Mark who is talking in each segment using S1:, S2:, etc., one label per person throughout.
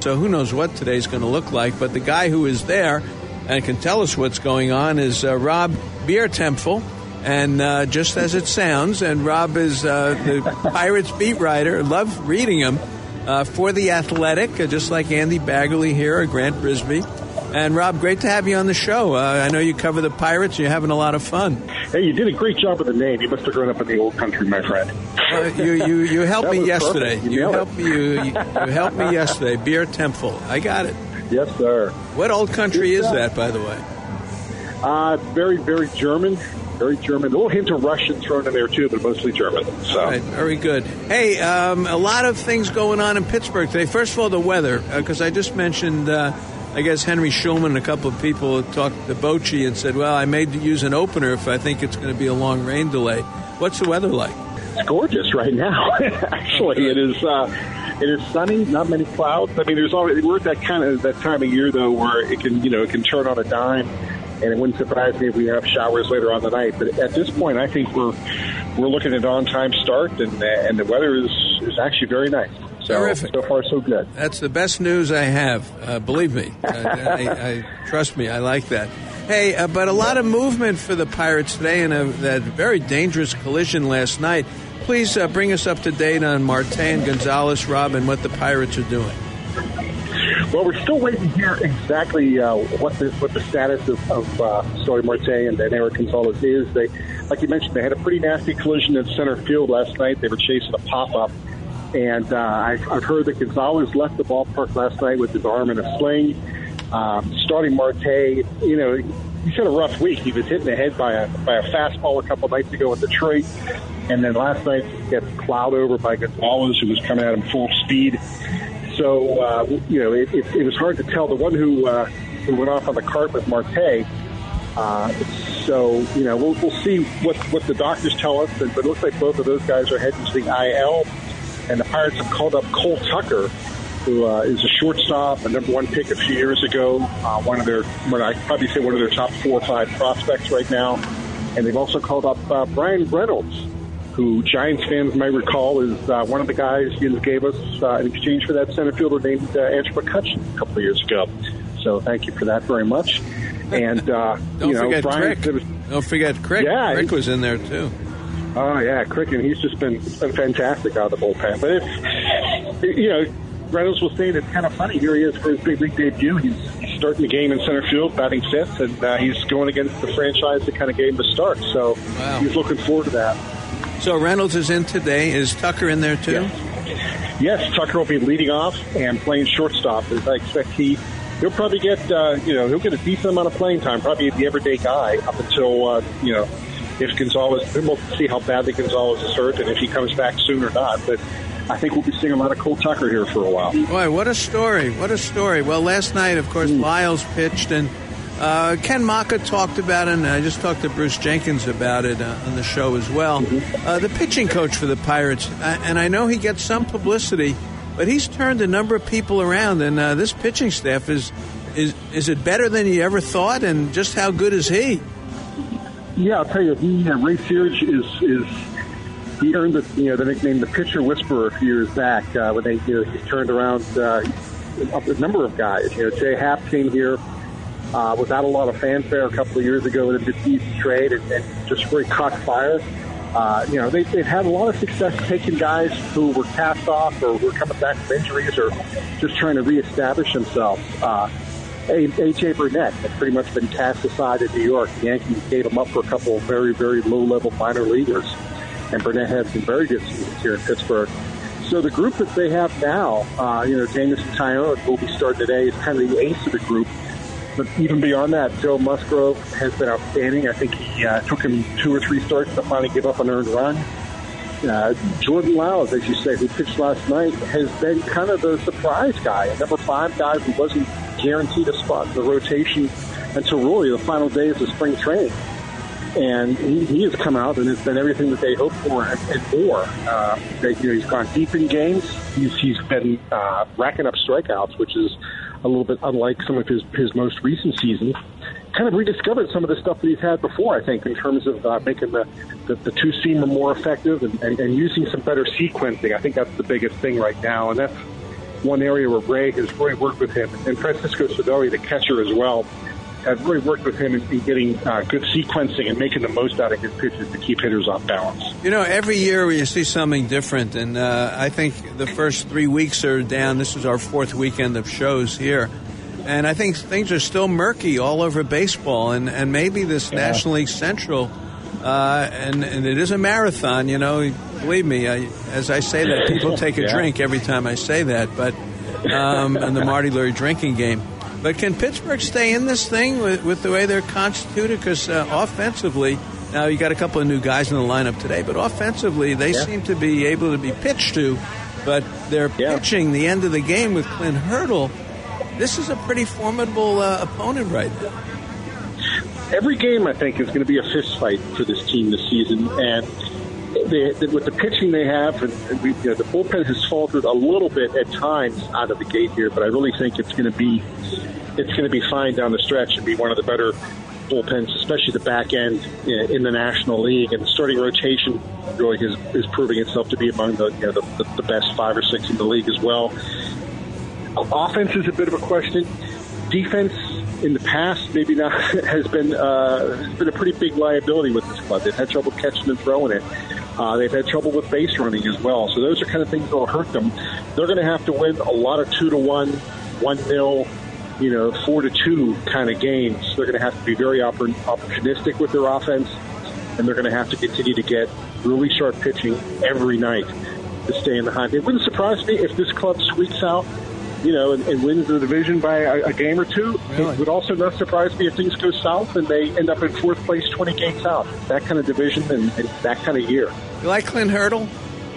S1: so who knows what today's going to look like. But the guy who is there and can tell us what's going on is Rob Biertempfel. And just as it sounds, and Rob is the Pirates beat writer. Love reading him for The Athletic, just like Andy Baggerly here or Grant Brisbee. And, Rob, great to have you on the show. I know you cover the Pirates. You're having a lot of fun.
S2: Hey, you did a great job with the name. You must have grown up in the old country, my friend.
S1: You helped me yesterday.
S2: Perfect.
S1: You helped me yesterday. Biertempfel. I got it.
S2: Yes, sir.
S1: What old country is that, by the way?
S2: Very, very German. Very German. A little hint of Russian thrown in there, too, but mostly German. So.
S1: All right, very good. Hey, a lot of things going on in Pittsburgh today. First of all, the weather, because I just mentioned, I guess Henry Schulman and a couple of people talked to Bochy and said, well, I may use an opener if I think it's going to be a long rain delay. What's the weather like?
S2: It's gorgeous right now. Actually, it is sunny, not many clouds. I mean, we're at that time of year, though, where it can turn on a dime. And it wouldn't surprise me if we have showers later on the night. But at this point, I think we're looking at on-time start, and the weather is actually very nice. So,
S1: terrific.
S2: So far, so good.
S1: That's the best news I have. Believe me. I trust me. I like that. Hey, but a lot of movement for the Pirates today in that very dangerous collision last night. Please bring us up to date on Marte and Gonzalez, Rob, and what the Pirates are doing.
S2: Well, we're still waiting to hear exactly what the status of Starling Marte and Eric Gonzalez is. They, like you mentioned, they had a pretty nasty collision in center field last night. They were chasing a pop-up, and I've heard that Gonzalez left the ballpark last night with his arm in a sling. Starling Marte, he's had a rough week. He was hit in the head by a fastball a couple nights ago in Detroit, and then last night he gets plowed over by Gonzalez, who was coming at him full speed. So, it was hard to tell. The one who went off on the cart with Marte. We'll see what the doctors tell us. But it looks like both of those guys are heading to the IL. And the Pirates have called up Cole Tucker, who is a shortstop, a number one pick a few years ago. I'd probably say one of their top 4 or 5 prospects right now. And they've also called up Brian Reynolds, who Giants fans may recall is one of the guys Giants gave us in exchange for that center fielder named Andrew McCutcheon a couple of years ago. So thank you for that very much. And
S1: don't forget
S2: Brian,
S1: Crick. Don't forget Crick.
S2: Yeah,
S1: Crick was in there too.
S2: Oh yeah, Crick, and he's just been fantastic out of the bullpen. But Reynolds was saying it's kind of funny. Here he is for his big league debut. He's starting the game in center field, batting fifth, and he's going against the franchise that kind of gave him the start. So He's looking forward to that.
S1: So Reynolds is in today. Is Tucker in there too?
S2: Yes, Tucker will be leading off and playing shortstop. As I expect he'll probably get he'll get a decent amount of playing time, probably the everyday guy up until if Gonzalez. We'll see how badly Gonzalez is hurt and if he comes back soon or not. But I think we'll be seeing a lot of Cole Tucker here for a while.
S1: Boy, what a story! What a story! Well, last night, of course, Lyles pitched and. Ken Maka talked about it, and I just talked to Bruce Jenkins about it on the show as well. The pitching coach for the Pirates, and I know he gets some publicity, but he's turned a number of people around, and this pitching staff is it better than you ever thought, and just how good is he?
S2: Yeah, I'll tell you, Ray Searage he earned the nickname the Pitcher Whisperer a few years back when he turned around a number of guys. Jay Happ came here. Without a lot of fanfare a couple of years ago in a mid-season trade and just really caught fire. They've had a lot of success taking guys who were cast off or were coming back from injuries or just trying to reestablish themselves. A.J. Burnett had pretty much been cast aside in New York. The Yankees gave him up for a couple of very, very low-level minor leaguers. And Burnett had some very good seasons here in Pittsburgh. So the group that they have now, Jameson Taillon will be starting today, is kind of the ace of the group. But even beyond that, Joe Musgrove has been outstanding. I think he took him 2 or 3 starts to finally give up an earned run. Jordan Lyles, as you say, who pitched last night, has been kind of the surprise guy, a number 5 guy who wasn't guaranteed a spot in the rotation until really the final days of spring training. And he has come out and has been everything that they hoped for and more. He's gone deep in games. He's been racking up strikeouts, which is a little bit unlike some of his most recent seasons. Kind of rediscovered some of the stuff that he's had before, I think, in terms of making the two-seamer more effective and using some better sequencing. I think that's the biggest thing right now, and one area where Ray has really worked with him, and Francisco Sedori, the catcher as well, has really worked with him in getting good sequencing and making the most out of his pitches to keep hitters off balance.
S1: Every year you see something different, and I think the first 3 weeks are down. This is our fourth weekend of shows here. And I think things are still murky all over baseball, and maybe this National League Central, and it is a marathon, believe me, as I say that, people take a drink every time I say that, but in the Marty Lurie drinking game. But can Pittsburgh stay in this thing with the way they're constituted? Because offensively, now you got a couple of new guys in the lineup today, but offensively they seem to be able to be pitched to, but they're pitching the end of the game with Clint Hurdle. This is a pretty formidable opponent right now.
S2: Every game, I think, is going to be a fist fight for this team this season, and with the pitching they have, and the bullpen has faltered a little bit at times out of the gate here, but I really think it's going to be fine down the stretch and be one of the better bullpens, especially the back end in the National League. And the starting rotation really is proving itself to be among the best 5 or 6 in the league as well. Offense is a bit of a question. Defense in the past maybe not has been a pretty big liability with this club. They've had trouble catching and throwing it. They've had trouble with base running as well. So those are kind of things that will hurt them. They're going to have to win a lot of 2-1, 1-0, 4-2 kind of games. They're going to have to be very opportunistic with their offense, and they're going to have to continue to get really sharp pitching every night to stay in the hunt. It wouldn't surprise me if this club squeaks out, and wins the division by a game or two. Really? It would also not surprise me if things go south and they end up in 4th place 20 games out. That kind of division and that kind of year.
S1: You like Clint Hurdle?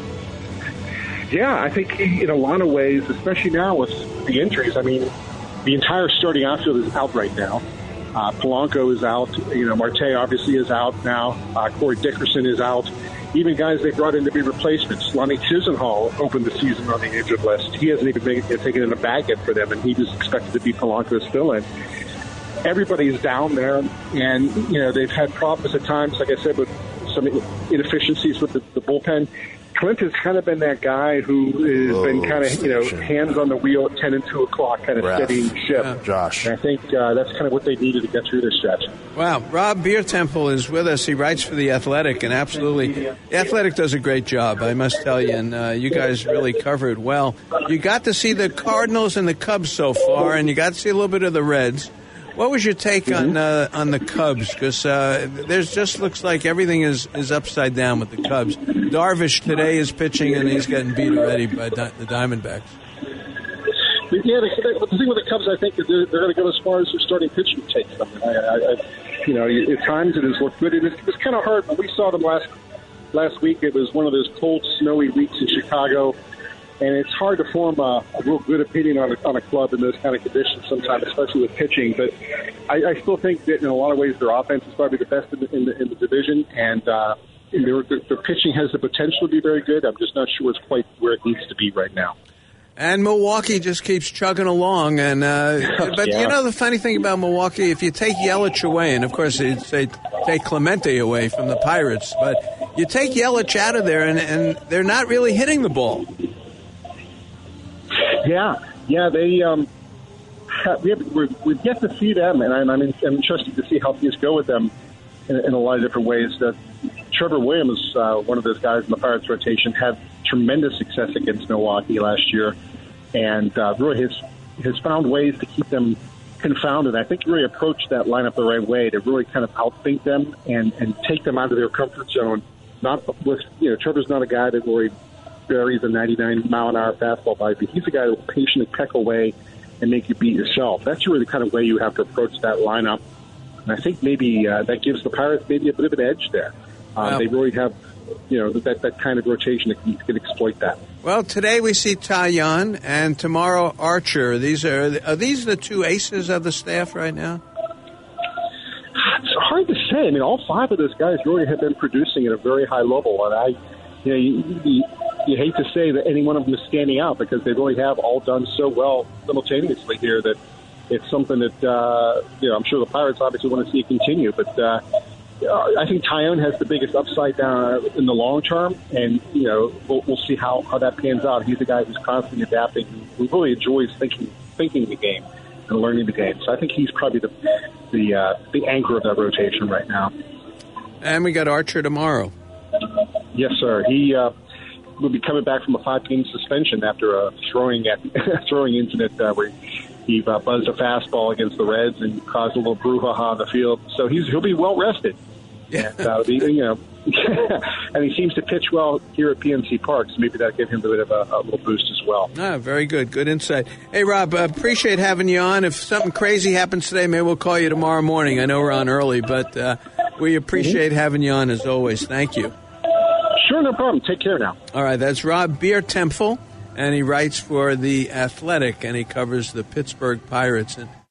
S2: Yeah, I think in a lot of ways, especially now with the injuries. I mean, the entire starting outfield is out right now. Polanco is out. Marte obviously is out now. Corey Dickerson is out. Even guys they brought in to be replacements. Lonnie Chisenhall opened the season on the injured list. He hasn't even taken in a bag yet for them, and he was expected to be Polanco's fill-in. Everybody's down there, and they've had problems at times, like I said, with some inefficiencies with the bullpen. Clint has kind of been that guy who has been kind of, hands on the wheel at 10 and 2 o'clock, kind of steadying the ship.
S1: Yeah.
S3: Josh.
S2: And I think that's kind of what they needed to get through this stretch.
S1: Wow. Rob Biertemple is with us. He writes for The Athletic, and absolutely, The Athletic does a great job, I must tell you, and you guys really cover it well. You got to see the Cardinals and the Cubs so far, and you got to see a little bit of the Reds. What was your take on the Cubs? Because there's just looks like everything is upside down with the Cubs. Darvish today is pitching, and he's getting beat already by the Diamondbacks.
S2: Yeah, the thing with the Cubs, I think, is they're going to go as far as their starting pitching takes them. At times it has looked good. It was kind of hard when we saw them last week. It was one of those cold, snowy weeks in Chicago. And it's hard to form a real good opinion on a club in those kind of conditions sometimes, especially with pitching. But I still think that in a lot of ways their offense is probably the best in the division, and their pitching has the potential to be very good. I'm just not sure it's quite where it needs to be right now.
S1: And Milwaukee just keeps chugging along. And but the funny thing about Milwaukee, if you take Yelich away, and of course you'd say take Clemente away from the Pirates, but you take Yelich out of there, and they're not really hitting the ball.
S2: Yeah, we've yet to see them, and I'm interested to see how things go with them in a lot of different ways. Trevor Williams, one of those guys in the Pirates rotation, had tremendous success against Milwaukee last year, and really has found ways to keep them confounded. I think he really approached that lineup the right way to really kind of outthink them and take them out of their comfort zone. Not with Trevor's not a guy that really buries a 99-mile-an-hour fastball by, but he's a guy that will patiently peck away and make you beat yourself. That's really the kind of way you have to approach that lineup. And I think maybe that gives the Pirates maybe a bit of an edge there. They really have, that kind of rotation that can exploit that.
S1: Well, today we see Taillon, and tomorrow Archer. Are these the two aces of the staff right now?
S2: It's hard to say. I mean, all 5 of those guys really have been producing at a very high level, and you hate to say that any one of them is standing out because they really have all done so well simultaneously here that it's something that I'm sure the Pirates obviously want to see it continue. But I think Tyone has the biggest upside down in the long term, and we'll see how that pans out. He's a guy who's constantly adapting, who really enjoys thinking the game and learning the game. So I think he's probably the anchor of that rotation right now.
S1: And we got Archer tomorrow.
S2: Yes, sir. He will be coming back from a 5-game suspension after a throwing incident where he buzzed a fastball against the Reds and caused a little brouhaha on the field. So he'll be well rested.
S1: Yeah.
S2: And, and he seems to pitch well here at PNC Park, so maybe that'll give him a bit of a little boost as well.
S1: Very good. Good insight. Hey, Rob, appreciate having you on. If something crazy happens today, maybe we'll call you tomorrow morning. I know we're on early, but we appreciate having you on as always. Thank you.
S2: Sure, no problem. Take care now.
S1: All right, that's Rob Biertempfel, and he writes for The Athletic, and he covers the Pittsburgh Pirates. And